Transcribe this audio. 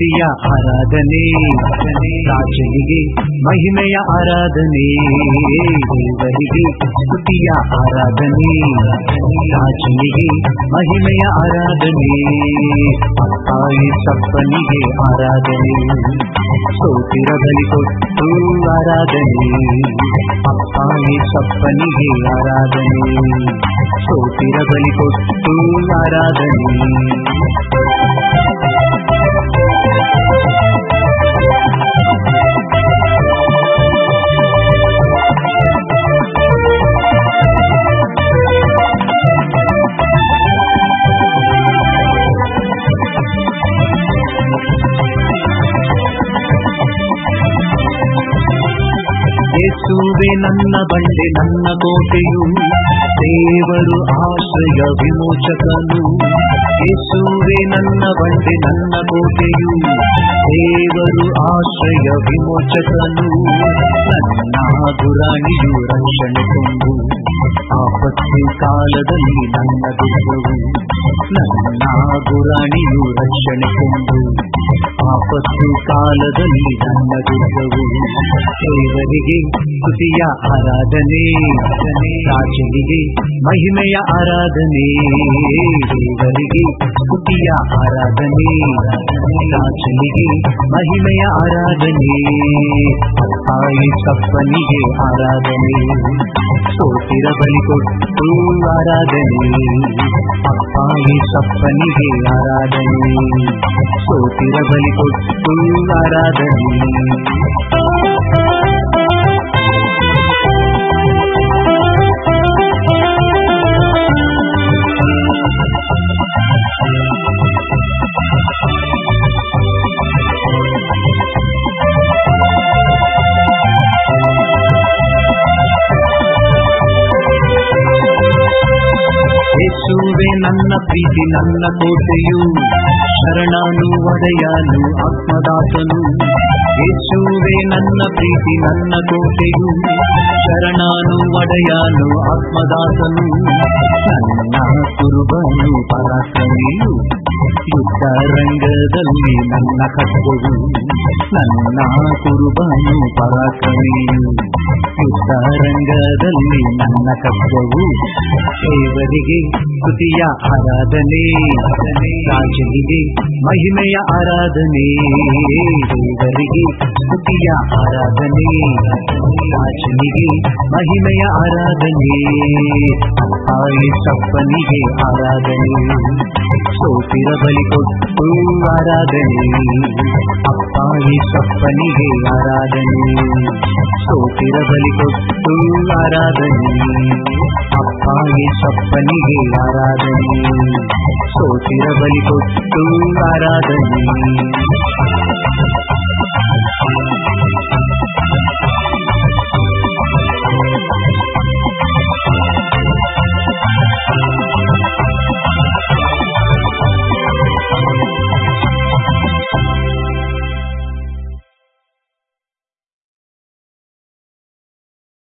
ಸ್ತುತಿಯ ಆರಾಧನೆ, ರಾಜನಿಗೆ ಮಹಿಮೆಯ ಆರಾಧನೆ, ದೇವರಿಗೆ ಸ್ತುತಿಯ ಆರಾಧನೆ, ರಾಜನಿಗೆ ಮಹಿಮೆಯ ಆರಾಧನೆ, ಅಪ್ಪಾಯಿ ಸಪ್ಪನಿಗೆ ಆರಾಧನೆ, ಸ್ತೋತ್ರ ಬಲಿ ಕೊಟ್ಟು ಆರಾಧನೆ, ಅಪ್ಪಾಯಿ ಸಪ್ಪನಿಗೆ ಆರಾಧನೆ, ಸ್ತೋತ್ರ ಬಲಿ ಕೊಟ್ಟು ಆರಾಧನೆ. ಯೇಸುವೆ ನನ್ನ ಬಂಡೆ ನನ್ನ ಕೋಟೆಯು, ದೇವರು ಆಶ್ರಯ ವಿಮೋಚಕನು. ಯೇಸುವೆ ನನ್ನ ಬಂಡೆ ನನ್ನ ಕೋಟೆಯು, ದೇವರು ಆಶ್ರಯ ವಿಮೋಚಕನು. ನನ್ನ ಗುರಾಣಿಯು ರಕ್ಷಣೆ ಕೊಂಡು, ಆಪತ್ತು ಕಾಲದಲ್ಲಿ ನನ್ನ ದುರ್ಗವು. ನನ್ನ ಗುರಾಣಿಯು ರಕ್ಷಣೆ ಕೊಂಡು, ಆಪತ್ತು ಕಾಲದಲ್ಲಿ ನನ್ನ ದುರ್ಗವು. ದೇವರಿಗೆ ಸ್ತುತಿಯ ಆರಾಧನೆ, ರಾಜನಿಗೆ ಮಹಿಮೆಯ ಆರಾಧನೆ, ದೇವರಿಗೆ ಸ್ತುತಿಯ ಆರಾಧನೆ, ರಾಜನಿಗೆ ಮಹಿಮೆಯ ಆರಾಧನೆ, ಅಪ್ಪಾಯಿ ಸಪ್ಪನಿಗೆ ಆರಾಧನೆ, ಸ್ತೋತ್ರ ಬಲಿ ಕೊಟ್ಟು ಆರಾಧನೆ, ಅಪ್ಪಾಯಿ ಸಪ್ಪನಿಗೆ ಆರಾಧನೆ, ಸ್ತೋತ್ರ ಬಲಿ ಕೊಟ್ಟು ಆರಾಧನೆ. ಯೇಸುವೆ ನನ್ನ ಪ್ರೀತಿ ನನ್ನ ಕೋಟೆಯು, ಶರಣನು ಒಡೆಯನು ಆತ್ಮದಾಸನು. ಯೇಸುವೆ ನನ್ನ ಪ್ರೀತಿ ನನ್ನ ಕೋಟೆಯು, ಶರಣನು ಒಡೆಯನು ಆತ್ಮದಾಸನು. ನನ್ನ ಕುರುಬನು ಪರಾಕ್ರಮಿಯು, ಯುದ್ಧ ರಂಗದಲ್ಲಿ ನನ್ನ ಖಡ್ಗವು. ನನ್ನ ಕುರುಬನು ಪರಾಕ್ರಮಿಯು, ಯುದ್ಧ ರಂಗದಲ್ಲಿ ನನ್ನ ಖಡ್ಗವು. ದೇವರಿಗೆ ಸ್ತುತಿಯ ಆರಾಧನೆ, ರಾಜನಿಗೆ ಮಹಿಮೆಯ ಆರಾಧನೆ, ದೇವರಿಗೆ ಸ್ತುತಿಯ ಆರಾಧನೆ, ರಾಜನಿಗೆ ಮಹಿಮೆಯ ಆರಾಧನೆ, ಅಪ್ಪಾಯಿ ಸಪ್ಪನಿಗೆ ಆರಾಧನೆ, ಸ್ತೋತ್ರ ಬಲಿ ಕೊಟ್ಟು ಆರಾಧನೆ, ಅಪ್ಪಾಯಿ ಸಪ್ಪನಿಗೆ ಆರಾಧನೆ, ಸ್ತೋತ್ರ ಬಲಿ ಕೊಟ್ಟು ಆರಾಧನೆ, ಅಪ್ಪಾಯಿ ಸಪ್ಪನಿಗೆ ಆರಾಧನೆ, ಸ್ತೋತ್ರ ಬಲಿ ಕೊಟ್ಟು ಆರಾಧನೆ.